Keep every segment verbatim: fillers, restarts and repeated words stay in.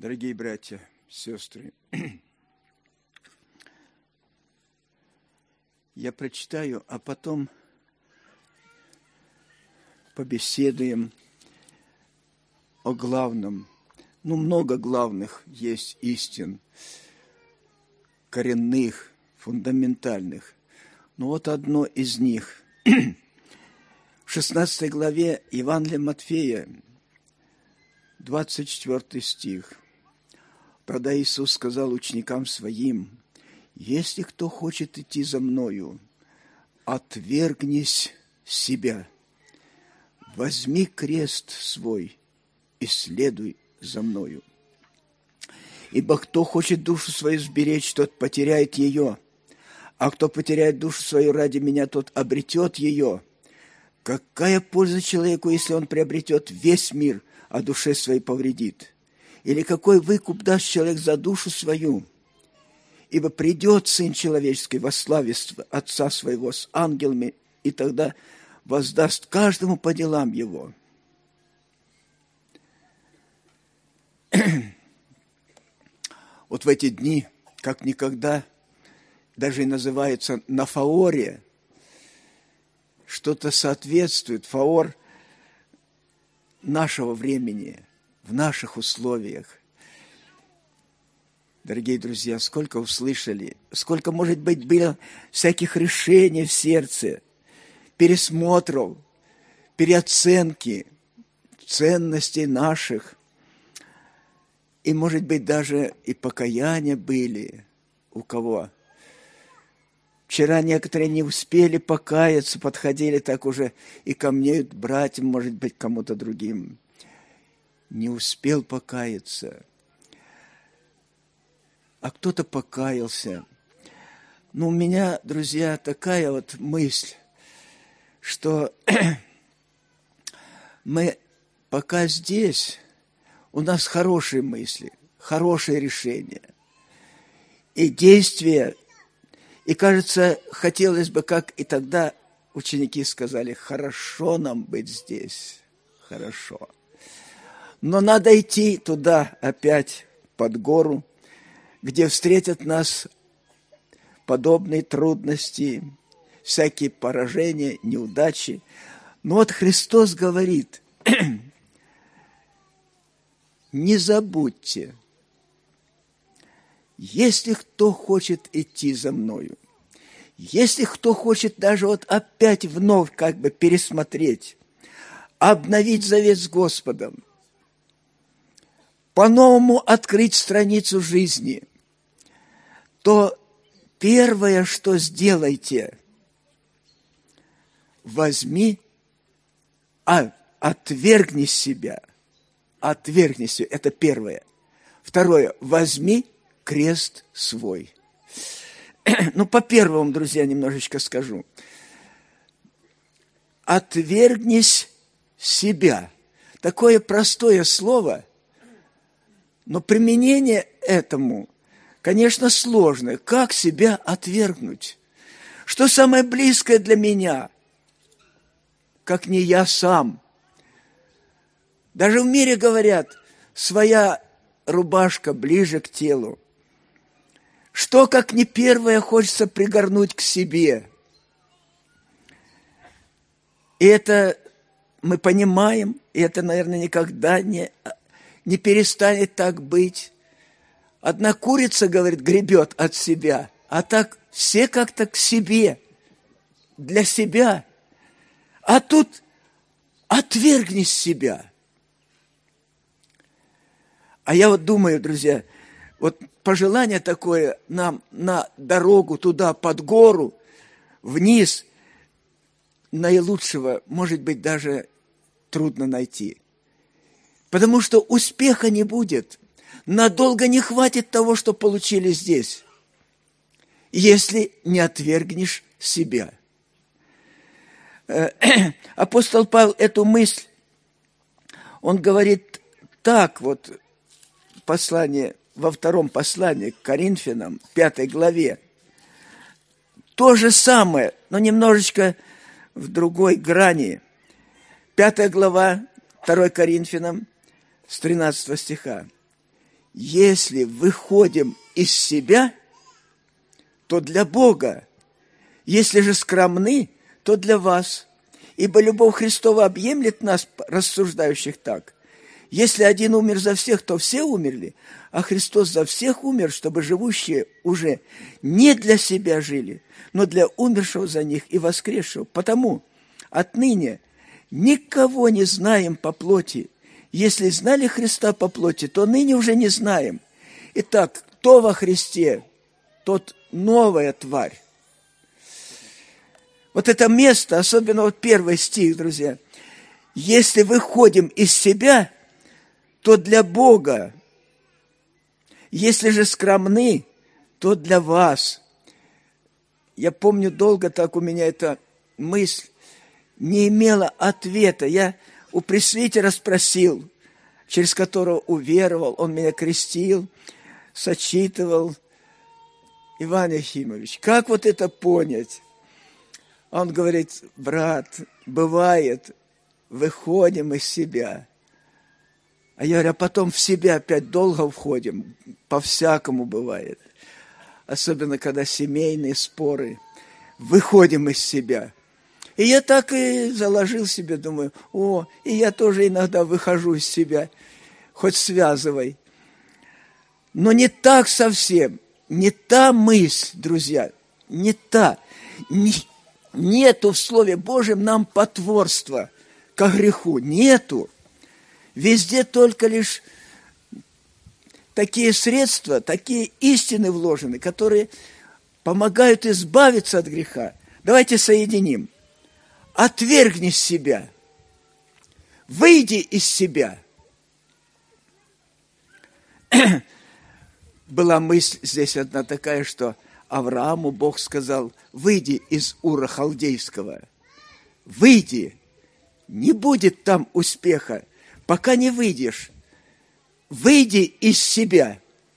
Дорогие братья, сестры, я прочитаю, а потом побеседуем о главном. Ну, много главных есть истин, коренных, фундаментальных. Но вот одно из них. В шестнадцатой главе Евангелия Матфея, двадцать четвёртый стих. Тогда Иисус сказал ученикам Своим: «Если кто хочет идти за Мною, отвергнись себя, возьми крест свой и следуй за Мною. Ибо кто хочет душу свою сберечь, тот потеряет ее, а кто потеряет душу свою ради Меня, тот обретет ее. Какая польза человеку, если он приобретет весь мир, а душе своей повредит? Или какой выкуп даст человек за душу свою? Ибо придет Сын Человеческий во славе Отца Своего с ангелами, и тогда воздаст каждому по делам его». Вот в эти дни, как никогда, даже и называется на фаоре, что-то соответствует, фаор нашего времени, в наших условиях. Дорогие друзья, сколько услышали, сколько, может быть, было всяких решений в сердце, пересмотров, переоценки ценностей наших. И, может быть, даже и покаяния были у кого. Вчера некоторые не успели покаяться, подходили так уже и ко мне, братьям, может быть, кому-то другим. Не успел покаяться. А кто-то покаялся. Но у меня, друзья, такая вот мысль, что мы пока здесь, у нас хорошие мысли, хорошие решения и действия. И, кажется, хотелось бы, как и тогда ученики сказали: хорошо нам быть здесь, хорошо. Но надо идти туда опять, под гору, где встретят нас подобные трудности, всякие поражения, неудачи. Но вот Христос говорит: не забудьте, если кто хочет идти за Мною, если кто хочет даже вот опять вновь как бы пересмотреть, обновить завет с Господом, по-новому открыть страницу жизни, то первое, что сделайте, возьми, а, отвергни себя. Отвергни себя. Это первое. Второе. Возьми крест свой. Ну, по первому, друзья, немножечко скажу. Отвергнись себя. Такое простое слово, но применение этому, конечно, сложное. Как себя отвергнуть? Что самое близкое для меня, как не я сам? Даже в мире говорят, своя рубашка ближе к телу. Что, как не первое, хочется пригорнуть к себе? И это мы понимаем, и это, наверное, никогда не, не перестанет так быть. Одна курица, говорит, гребет от себя, а так все как-то к себе, для себя. А тут отвергни себя. А я вот думаю, друзья, вот пожелание такое нам на дорогу туда, под гору, вниз, наилучшего, может быть, даже трудно найти. Потому что успеха не будет. Надолго не хватит того, что получили здесь, если не отвергнешь себя. Апостол Павел эту мысль, он говорит так вот, послание, во втором послании к Коринфянам, пятой главе. То же самое, но немножечко в другой грани. Пятая глава, второй Коринфянам, с тринадцатого стиха. если выходим из себя, то для Бога. Если же скромны, то для вас. Ибо любовь Христова объемлет нас, рассуждающих так. Если один умер за всех, то все умерли, а Христос за всех умер, чтобы живущие уже не для себя жили, но для умершего за них и воскресшего. Потому отныне никого не знаем по плоти. Если знали Христа по плоти, то ныне уже не знаем. Итак, кто во Христе, тот новая тварь. Вот это место, особенно вот первый стих, друзья. Если выходим из себя, то для Бога. Если же скромны, то для вас. Я помню, долго так у меня эта мысль не имела ответа. Я у пресвитера спросил, через которого уверовал, он меня крестил, сочитывал. Иван Ефимович, как вот это понять? Он говорит: брат, бывает, выходим из себя. А я говорю, а потом в себя опять долго входим. По-всякому бывает. Особенно, когда семейные споры. Выходим из себя. И я так и заложил себе, думаю, о, и я тоже иногда выхожу из себя. Хоть связывай. Но не так совсем. Не та мысль, друзья. Не та. Не, нету в Слове Божьем нам потворства ко греху. Нету. Везде только лишь такие средства, такие истины вложены, которые помогают избавиться от греха. Давайте соединим. Отвергни себя. Выйди из себя. Была мысль здесь одна такая, что Аврааму Бог сказал: выйди из Ура Халдейского. Выйди. Не будет там успеха, пока не выйдешь. Выйди из себя.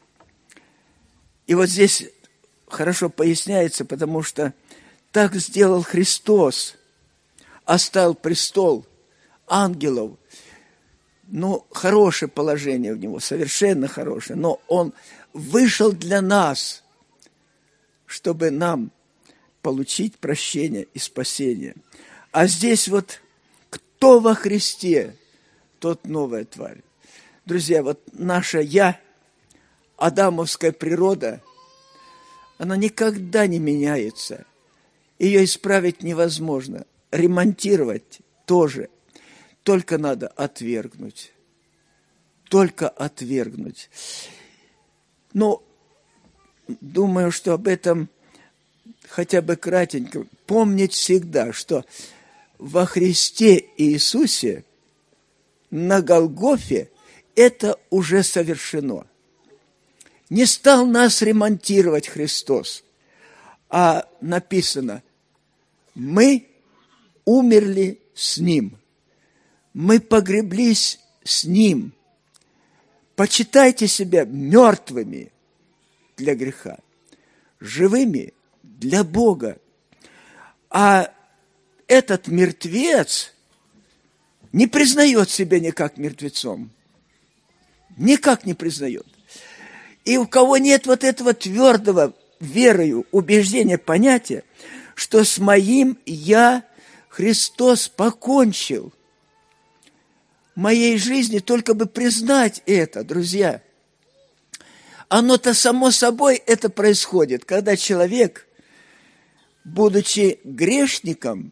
И вот здесь хорошо поясняется, потому что так сделал Христос. Оставил престол ангелов. Ну, хорошее положение у него, совершенно хорошее. Но он вышел для нас, чтобы нам получить прощение и спасение. А здесь вот кто во Христе, тот новая тварь. Друзья, вот наша «я», адамовская природа, она никогда не меняется. Ее исправить невозможно. Ремонтировать тоже. Только надо отвергнуть. Только отвергнуть. Но думаю, что об этом хотя бы кратенько помнить всегда, что во Христе Иисусе на Голгофе это уже совершено. Не стал нас ремонтировать Христос, а написано: мы умерли с Ним, мы погреблись с Ним. Почитайте себя мертвыми для греха, живыми для Бога. А этот мертвец не признает себя никак мертвецом. Никак не признает. И у кого нет вот этого твердого верою, убеждения, понятия, что с моим «я» Христос покончил. В моей жизни только бы признать это, друзья. Оно-то само собой это происходит, когда человек, будучи грешником,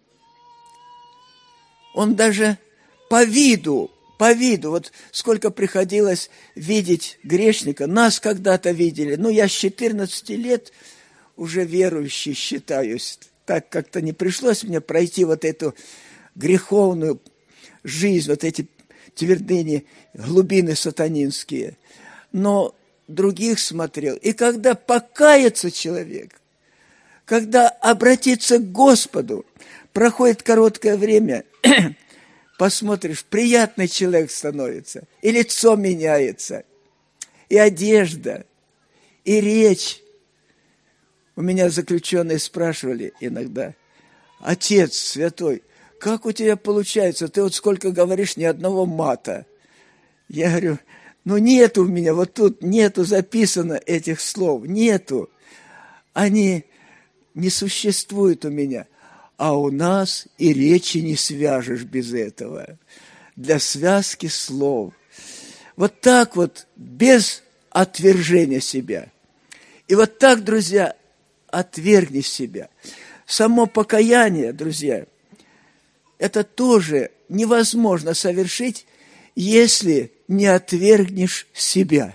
он даже по виду, по виду, вот сколько приходилось видеть грешника, нас когда-то видели, ну, я с четырнадцати лет уже верующий считаюсь, так как-то не пришлось мне пройти вот эту греховную жизнь, вот эти твердыни, глубины сатанинские, но других смотрел. И когда покается человек, когда обратиться к Господу, проходит короткое время, посмотришь, приятный человек становится, и лицо меняется, и одежда, и речь. У меня заключенные спрашивали иногда: отец святой, как у тебя получается? Ты вот сколько говоришь, ни одного мата. Я говорю: Но нету у меня, вот тут нету записано этих слов, нету. Они не существуют у меня. А у нас и речи не свяжешь без этого. Для связки слов. Вот так вот, без отвержения себя. И вот так, друзья, отвергни себя. Само покаяние, друзья, это тоже невозможно совершить, если не отвергнешь себя.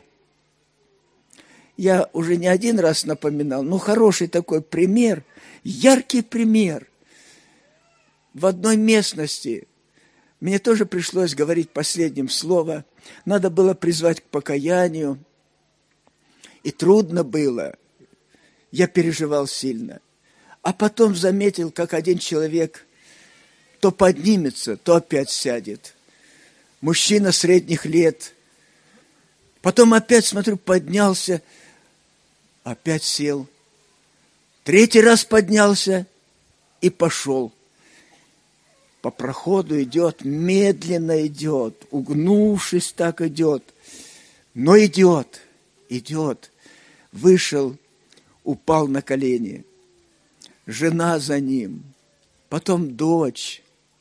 Я уже не один раз напоминал, но хороший такой пример, яркий пример. В одной местности мне тоже пришлось говорить последним слово. Надо было призвать к покаянию. И трудно было. Я переживал сильно. А потом заметил, как один человек то поднимется, то опять сядет. Мужчина средних лет. Потом опять, смотрю, поднялся, опять сел. Третий раз поднялся и пошел. По проходу идет, медленно идет, угнувшись так идет. Но идет, идет. Вышел, упал на колени. Жена за ним, потом дочь.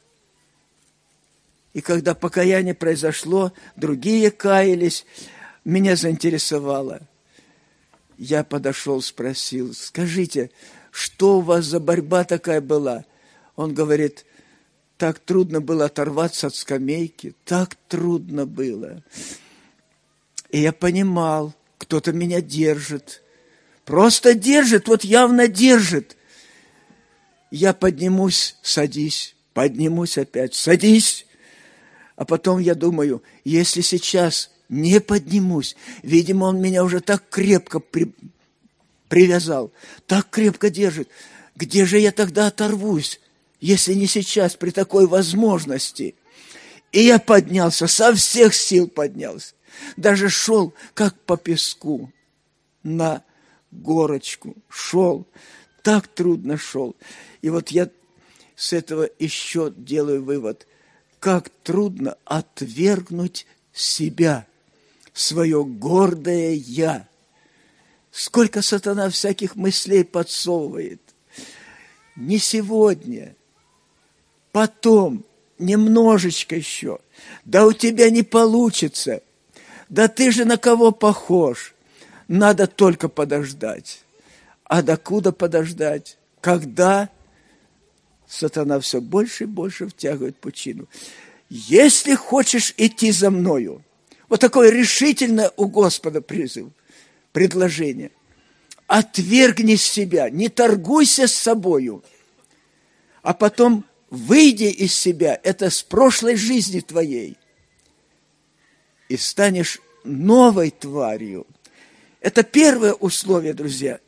И когда покаяние произошло, другие каялись, меня заинтересовало. Я подошел, спросил, скажите, что у вас за борьба такая была? Он говорит, так трудно было оторваться от скамейки, так трудно было. И я понимал, кто-то меня держит. Просто держит, вот явно держит. Я поднимусь, садись, поднимусь опять, садись. А потом я думаю, если сейчас не поднимусь, видимо, он меня уже так крепко при... привязал, так крепко держит. Где же я тогда оторвусь, если не сейчас, при такой возможности? И я поднялся, со всех сил поднялся. Даже шел, как по песку, на горочку. Шел, так трудно шел. И вот я с этого еще делаю вывод. Как трудно отвергнуть себя, свое гордое «я». Сколько сатана всяких мыслей подсовывает. Не сегодня, потом, немножечко еще. Да у тебя не получится. Да ты же на кого похож? Надо только подождать. А докуда подождать? Когда? Сатана все больше и больше втягивает пучину. Если хочешь идти за мною, вот такое решительное у Господа призыв, предложение. Отвергни себя, не торгуйся с собою, а потом выйди из себя, это с прошлой жизни твоей, и станешь новой тварью. Это первое условие, друзья.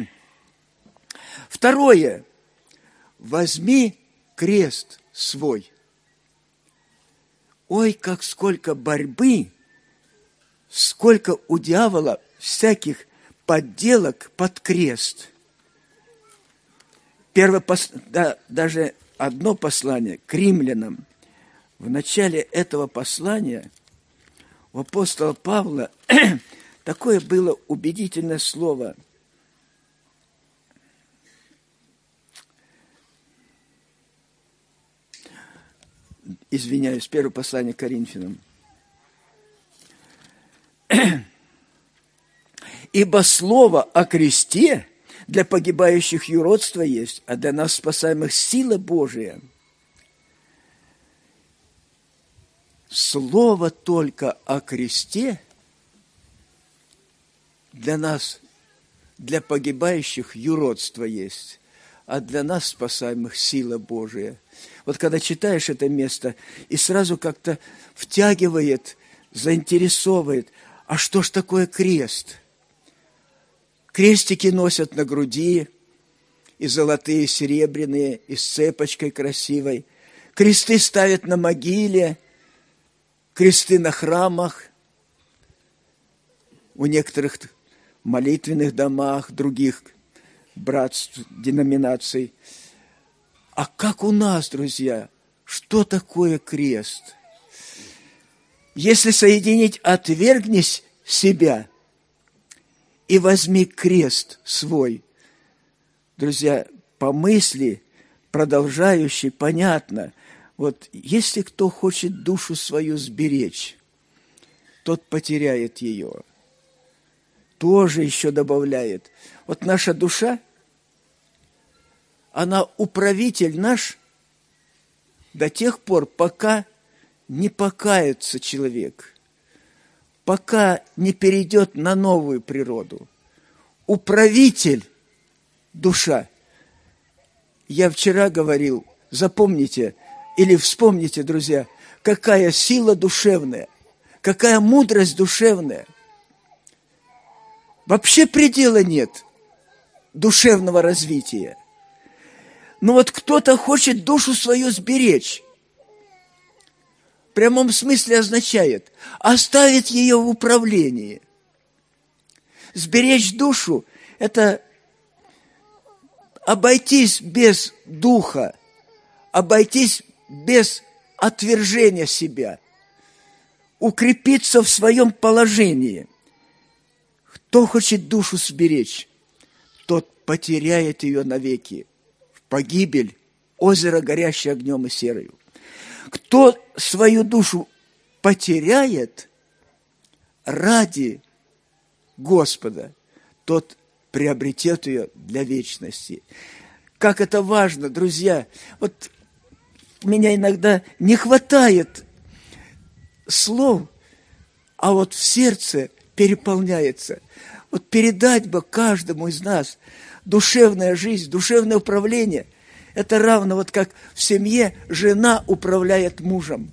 Второе. Возьми крест свой. Ой, как сколько борьбы, сколько у дьявола всяких подделок под крест. Первое, да, даже одно послание к римлянам. В начале этого послания у апостола Павла такое было убедительное слово. Извиняюсь, первое послание к Коринфянам. Ибо слово о кресте для погибающих юродство есть, а для нас спасаемых сила Божия. Слово только о кресте для нас, для погибающих юродство есть, а для нас спасаемых сила Божия. Вот когда читаешь это место, и сразу как-то втягивает, заинтересовывает, а что ж такое крест? Крестики носят на груди, и золотые, и серебряные, и с цепочкой красивой. Кресты ставят на могиле, кресты на храмах, у некоторых молитвенных домах, других братств, деноминаций. А как у нас, друзья, что такое крест? Если соединить «отвергнись себя» и возьми крест свой, друзья, по мысли продолжающей, понятно, вот если кто хочет душу свою сберечь, тот потеряет ее. Тоже еще добавляет. Вот наша душа, она управитель наш до тех пор, пока не покается человек, пока не перейдет на новую природу. Управитель душа. Я вчера говорил, запомните или вспомните, друзья, какая сила душевная, какая мудрость душевная. Вообще предела нет душевного развития. Но вот кто-то хочет душу свою сберечь. В прямом смысле означает оставить ее в управлении. Сберечь душу – это обойтись без духа, обойтись без отвержения себя, укрепиться в своем положении. Кто хочет душу сберечь, тот потеряет ее навеки, в погибель, озеро, горящее огнем и серою. Кто свою душу потеряет ради Господа, тот приобретет ее для вечности. Как это важно, друзья! Вот меня иногда не хватает слов, а вот в сердце переполняется. Вот передать бы каждому из нас душевная жизнь, душевное управление. Это равно вот как в семье жена управляет мужем.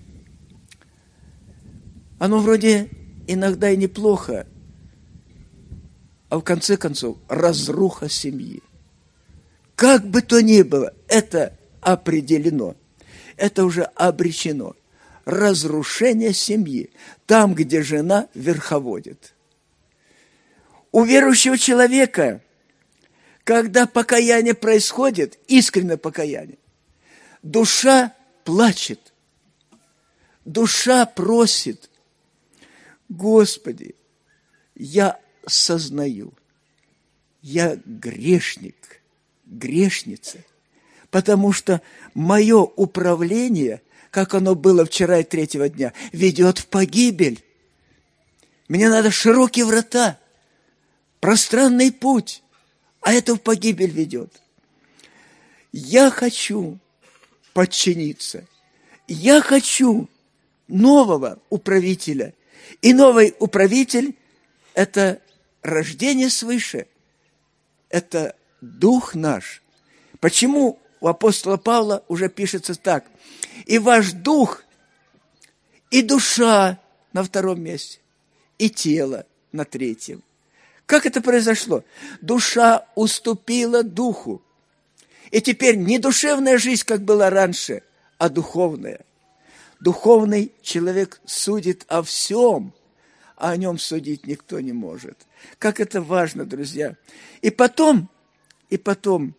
Оно вроде иногда и неплохо, а в конце концов разруха семьи. Как бы то ни было, это определено, это уже обречено. Разрушение семьи, там, где жена верховодит. У верующего человека, когда покаяние происходит, искреннее покаяние, душа плачет, душа просит: Господи, я сознаю, я грешник, грешница, потому что мое управление, как оно было вчера и третьего дня, ведет в погибель. Мне надо широкие врата, пространный путь, а это в погибель ведет. Я хочу подчиниться. Я хочу нового управителя. И новый управитель – это рождение свыше. Это дух наш. Почему у апостола Павла уже пишется так: и ваш дух, и душа на втором месте, и тело на третьем. Как это произошло? Душа уступила духу. И теперь не душевная жизнь, как была раньше, а духовная. Духовный человек судит о всем, а о нем судить никто не может. Как это важно, друзья. И потом, и потом,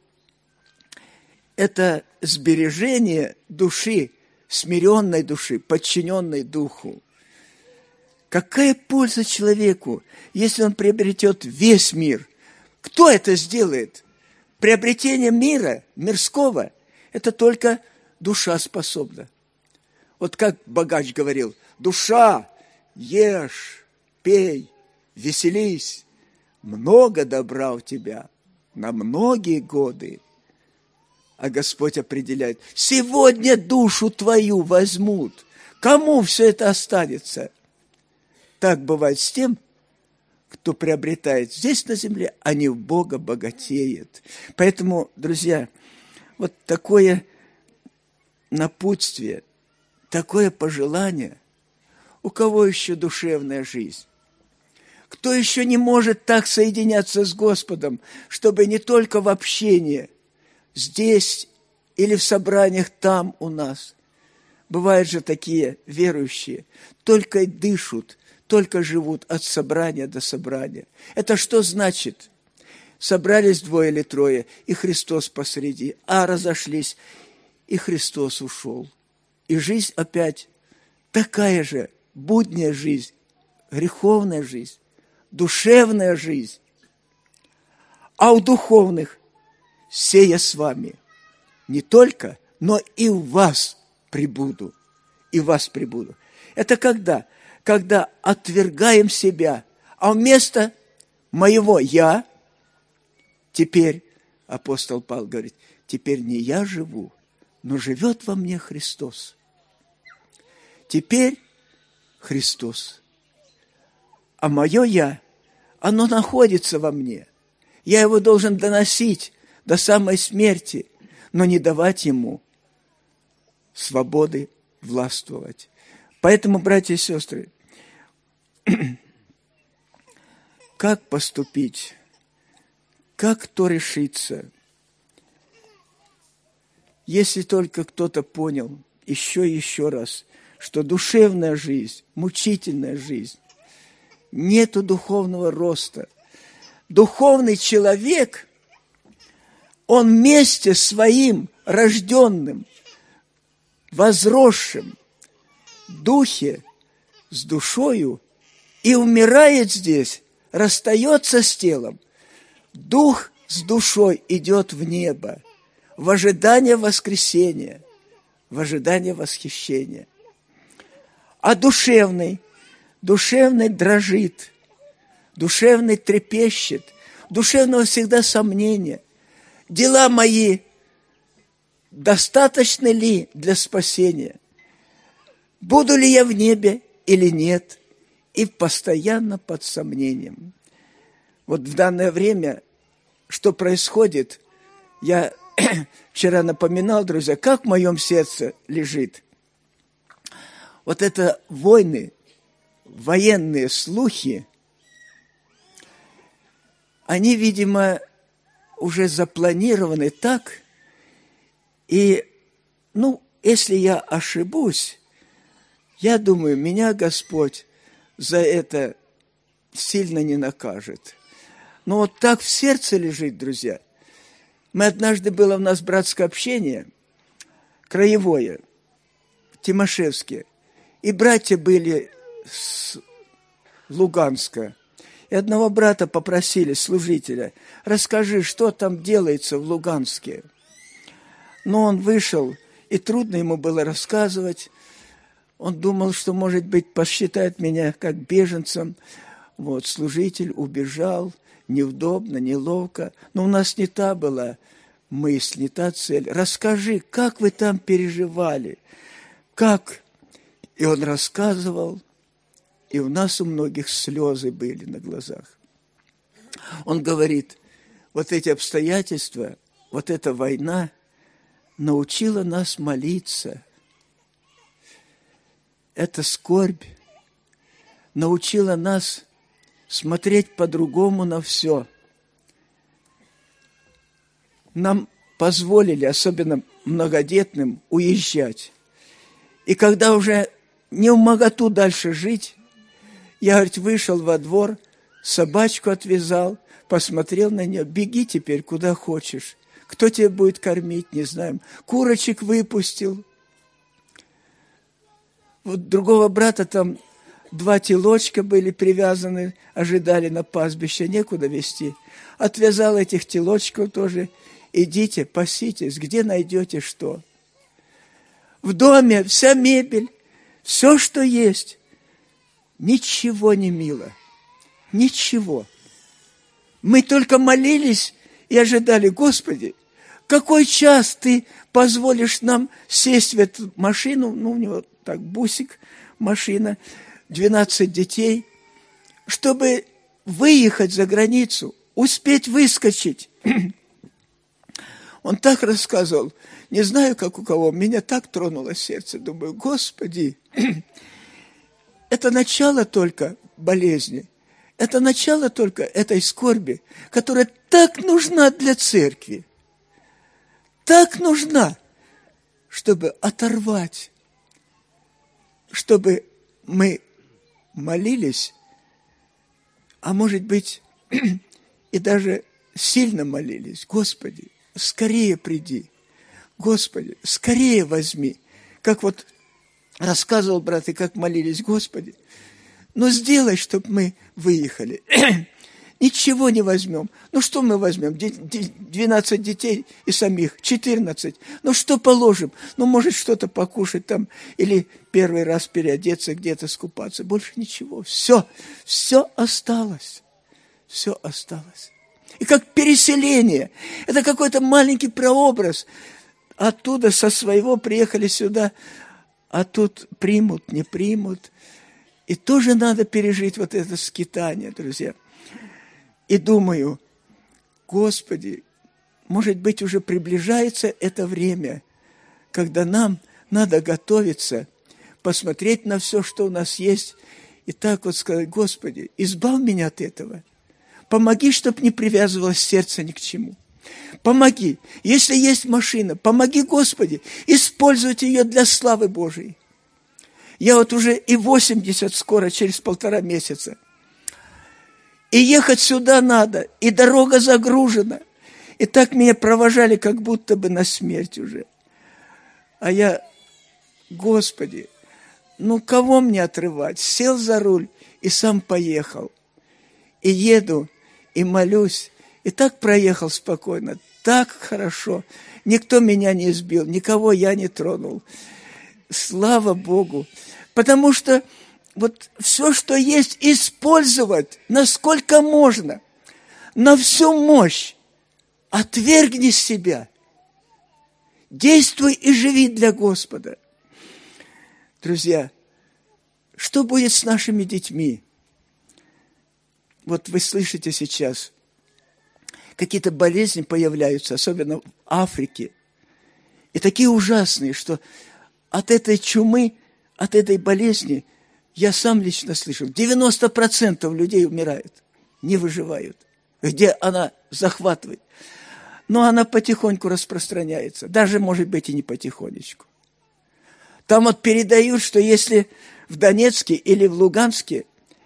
это сбережение души, смиренной души, подчиненной духу. Какая польза человеку, если он приобретет весь мир? Кто это сделает? Приобретение мира, мирского, это только душа способна. Вот как богач говорил: душа, ешь, пей, веселись, много добра у тебя на многие годы. А Господь определяет: сегодня душу твою возьмут. Кому все это останется? Так бывает с тем, кто приобретает здесь на земле, а не в Бога богатеет. Поэтому, друзья, вот такое напутствие, такое пожелание: у кого еще душевная жизнь? Кто еще не может так соединяться с Господом, чтобы не только в общении, здесь или в собраниях там у нас. Бывают же такие верующие, только дышат, только живут от собрания до собрания. Это что значит? Собрались двое или трое, и Христос посреди, а разошлись, и Христос ушел. И жизнь опять такая же будняя жизнь, греховная жизнь, душевная жизнь. А у духовных сея с вами не только, но и в вас пребуду, и в вас пребуду. Это когда? Когда отвергаем себя, а вместо моего «я» теперь, апостол Павел говорит, теперь не я живу, но живет во мне Христос. Теперь Христос. А мое «я», оно находится во мне. Я его должен доносить до самой смерти, но не давать ему свободы властвовать. Поэтому, братья и сестры, как поступить? Как кто решится? Если только кто-то понял еще и еще раз, что душевная жизнь, мучительная жизнь, нету духовного роста. Духовный человек, он вместе с своим рожденным, возросшим в духе, с душою, и умирает здесь, расстается с телом. Дух с душой идет в небо, в ожидание воскресения, в ожидание восхищения. А душевный, душевный дрожит, душевный трепещет, душевного всегда сомнения. Дела мои достаточны ли для спасения? Буду ли я в небе или нет? И постоянно под сомнением. Вот в данное время, что происходит, я вчера напоминал, друзья, как в моем сердце лежит. Вот это войны, военные слухи, они, видимо, уже запланированы так, и, ну, если я ошибусь, я думаю, меня Господь за это сильно не накажет. Но вот так в сердце лежит, друзья. Мы однажды, было у нас братское общение, краевое, в Тимошевске, и братья были с Луганска. И одного брата попросили, служителя, расскажи, что там делается в Луганске. Но он вышел, и трудно ему было рассказывать. Он думал, что, может быть, посчитает меня как беженцем. Вот, служитель убежал, неудобно, неловко. Но у нас не та была мысль, не та цель. Расскажи, как вы там переживали? Как? И он рассказывал, и у нас у многих слезы были на глазах. Он говорит, вот эти обстоятельства, вот эта война научила нас молиться. Эта скорбь научила нас смотреть по-другому на все. Нам позволили, особенно многодетным, уезжать. И когда уже не в моготу дальше жить, я, говорит, вышел во двор, собачку отвязал, посмотрел на нее, беги теперь куда хочешь. Кто тебя будет кормить, не знаем. Курочек выпустил. Вот другого брата там два телочка были привязаны, ожидали на пастбище, некуда везти. Отвязал этих телочков тоже. Идите, паситесь, где найдете что. В доме вся мебель, все, что есть. Ничего не мило. Ничего. Мы только молились и ожидали, Господи, какой час Ты позволишь нам сесть в эту машину, ну, у него так, бусик, машина, двенадцать детей, чтобы выехать за границу, успеть выскочить. Он так рассказывал, не знаю, как у кого, меня так тронуло сердце. Думаю, Господи, это начало только болезни, это начало только этой скорби, которая так нужна для церкви, так нужна, чтобы оторвать, чтобы мы молились, а может быть, и даже сильно молились. Господи, скорее приди. Господи, скорее возьми. Как вот рассказывал брат, и как молились: Господи, ну сделай, чтобы мы выехали. Ничего не возьмем. Ну что мы возьмем? двенадцать детей и самих, четырнадцать. Ну что положим? Ну может что-то покушать там, или первый раз переодеться, где-то скупаться. Больше ничего. Все, все осталось. Все осталось. И как переселение. Это какой-то маленький прообраз. Оттуда со своего приехали сюда, а тут примут, не примут. И тоже надо пережить вот это скитание, друзья. И думаю: Господи, может быть, уже приближается это время, когда нам надо готовиться, посмотреть на все, что у нас есть, и так вот сказать: Господи, избавь меня от этого. Помоги, чтобы не привязывалось сердце ни к чему. Помоги. Если есть машина, помоги, Господи, использовать ее для славы Божией. Я вот уже и восемьдесят скоро, через полтора месяца. И ехать сюда надо, и дорога загружена. И так меня провожали, как будто бы на смерть уже. А я: Господи, ну кого мне отрывать? Сел за руль и сам поехал. И еду, и молюсь. И так проехал спокойно, так хорошо. Никто меня не избил, никого я не тронул. Слава Богу. Потому что вот все, что есть, использовать, насколько можно, на всю мощь. Отвергни себя. Действуй и живи для Господа. Друзья, что будет с нашими детьми? Вот вы слышите сейчас, какие-то болезни появляются, особенно в Африке. И такие ужасные, что от этой чумы, от этой болезни, я сам лично слышал, девяносто процентов людей умирают, не выживают, где она захватывает. Но она потихоньку распространяется, даже, может быть, и не потихонечку. Там вот передают, что если в Донецке или в Луганске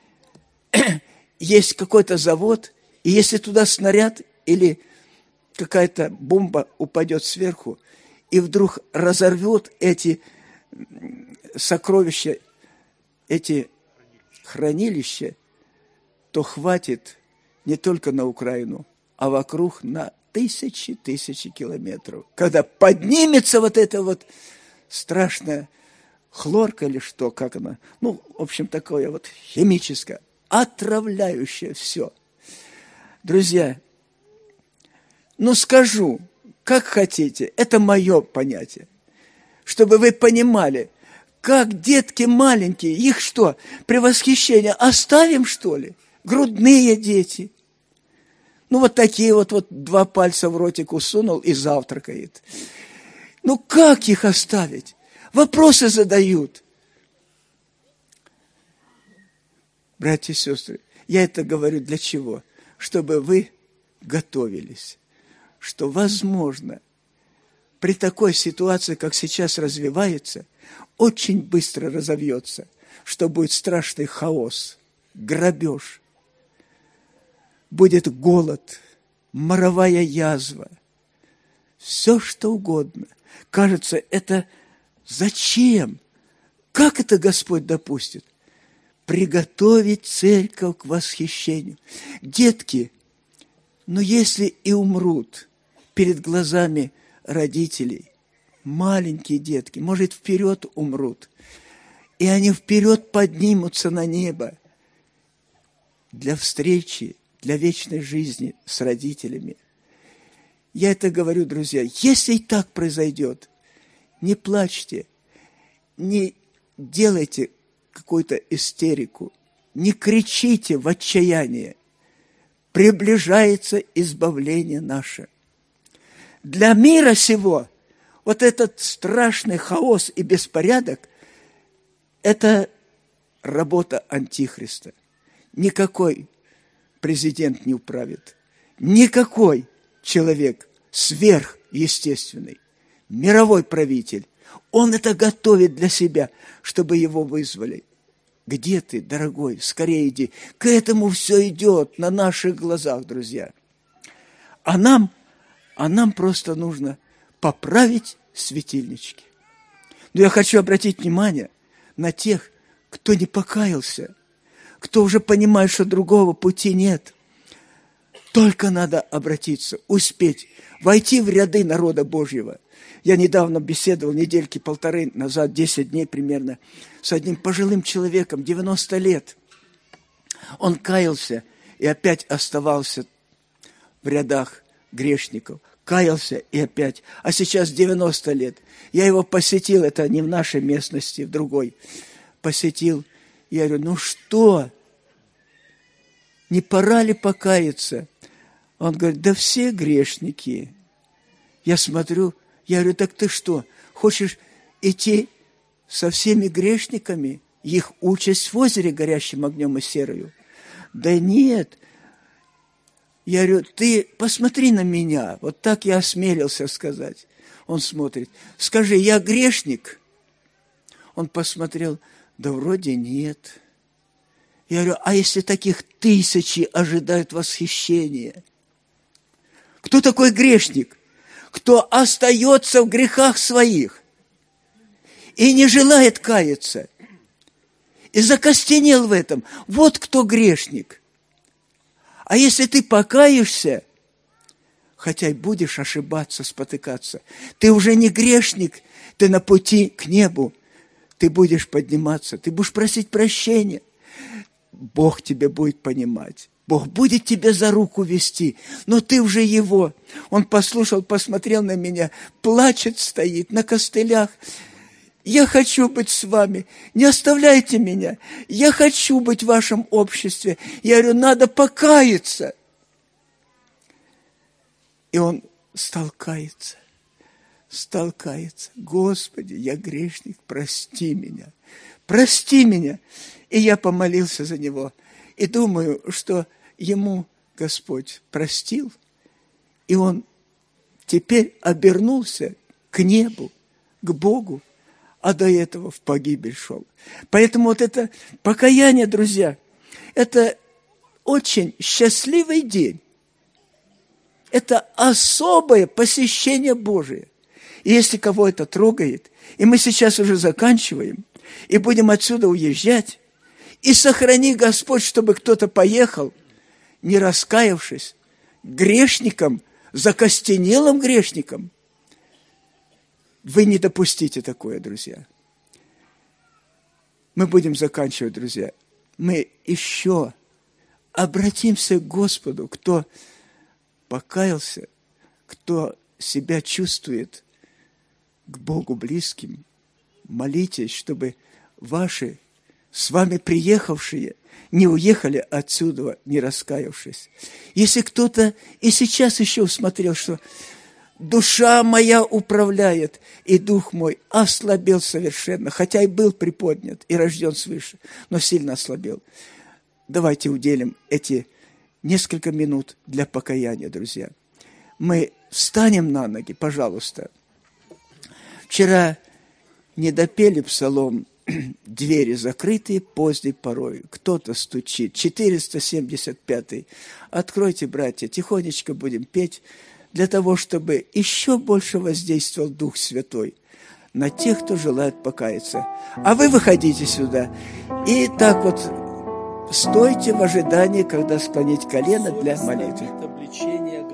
есть какой-то завод, и если туда снаряд или какая-то бомба упадет сверху, и вдруг разорвет эти сокровища, эти хранилища, то хватит не только на Украину, а вокруг на тысячи, тысячи километров. Когда поднимется вот эта вот страшная хлорка или что, как она, ну, в общем, такое вот химическое, отравляющее все. Друзья, ну скажу, как хотите, это мое понятие, чтобы вы понимали, как детки маленькие, их что, при восхищении оставим, что ли? Грудные дети. Ну, вот такие вот, вот два пальца в ротик усунул и завтракает. Ну, как их оставить? Вопросы задают. Братья и сестры, я это говорю для чего? Чтобы вы готовились, что, возможно, при такой ситуации, как сейчас развивается, очень быстро разовьется, что будет страшный хаос, грабеж, будет голод, моровая язва, все что угодно. Кажется, это зачем? Как это Господь допустит? Приготовить церковь к восхищению. Детки, но если и умрут перед глазами родителей, маленькие детки, может, вперед умрут, и они вперед поднимутся на небо для встречи, для вечной жизни с родителями. Я это говорю, друзья, если и так произойдет, не плачьте, не делайте какую-то истерику, не кричите в отчаянии. Приближается избавление наше. Для мира сего вот этот страшный хаос и беспорядок – это работа Антихриста. Никакой президент не управит, никакой человек сверхъестественный, мировой правитель. Он это готовит для себя, чтобы его вызвали. Где ты, дорогой? Скорее иди. К этому все идет на наших глазах, друзья. А нам, а нам просто нужно поправить светильнички. Но я хочу обратить внимание, на тех, кто не покаялся, кто уже понимает, что другого пути нет. Только надо обратиться, успеть, войти в ряды народа Божьего. Я недавно беседовал, недельки полторы назад, десять дней примерно, с одним пожилым человеком, девяносто лет. Он каялся и опять оставался в рядах грешников. Каялся и опять. А сейчас девяносто лет. Я его посетил, это не в нашей местности, в другой. Посетил. Я говорю, ну что? Не пора ли покаяться? Он говорит, да все грешники. Я смотрю, я говорю, так ты что, хочешь идти со всеми грешниками, их участь в озере горящим огнем и серою? Да нет. Я говорю, ты посмотри на меня. Вот так я осмелился сказать. Он смотрит. Скажи, я грешник? Он посмотрел, да вроде нет. Я говорю, а если таких тысячи ожидают восхищения? Кто такой грешник? Кто остается в грехах своих и не желает каяться, и закостенел в этом. Вот кто грешник. А если ты покаешься, хотя и будешь ошибаться, спотыкаться, ты уже не грешник, ты на пути к небу, ты будешь подниматься, ты будешь просить прощения. Бог тебя будет понимать. Бог будет тебя за руку вести, но ты уже его. Он послушал, посмотрел на меня, плачет, стоит на костылях. Я хочу быть с вами, не оставляйте меня. Я хочу быть в вашем обществе. Я говорю, надо покаяться. И он стал каяться, стал каяться. Господи, я грешник, прости меня, прости меня. И я помолился за него. И думаю, что ему Господь простил, и он теперь обернулся к небу, к Богу, а до этого в погибель шел. Поэтому вот это покаяние, друзья, это очень счастливый день. Это особое посещение Божие. И если кого это трогает, и мы сейчас уже заканчиваем, и будем отсюда уезжать, и сохрани, Господь, чтобы кто-то поехал, не раскаявшись, грешником, закостенелым грешником. Вы не допустите такое, друзья. Мы будем заканчивать, друзья. Мы еще обратимся к Господу, кто покаялся, кто себя чувствует к Богу близким. Молитесь, чтобы ваши с вами приехавшие не уехали отсюда, не раскаявшись. Если кто-то и сейчас еще усмотрел, что душа моя управляет, и дух мой ослабел совершенно, хотя и был приподнят и рожден свыше, но сильно ослабел. Давайте уделим эти несколько минут для покаяния, друзья. Мы встанем на ноги, пожалуйста. Вчера не допели псалом «Двери закрытые поздней порой». Кто-то стучит. четыреста семьдесят пятый. Откройте, братья, тихонечко будем петь, для того, чтобы еще больше воздействовал Дух Святой на тех, кто желает покаяться. А вы выходите сюда и так вот стойте в ожидании, когда склонить колено для молитвы.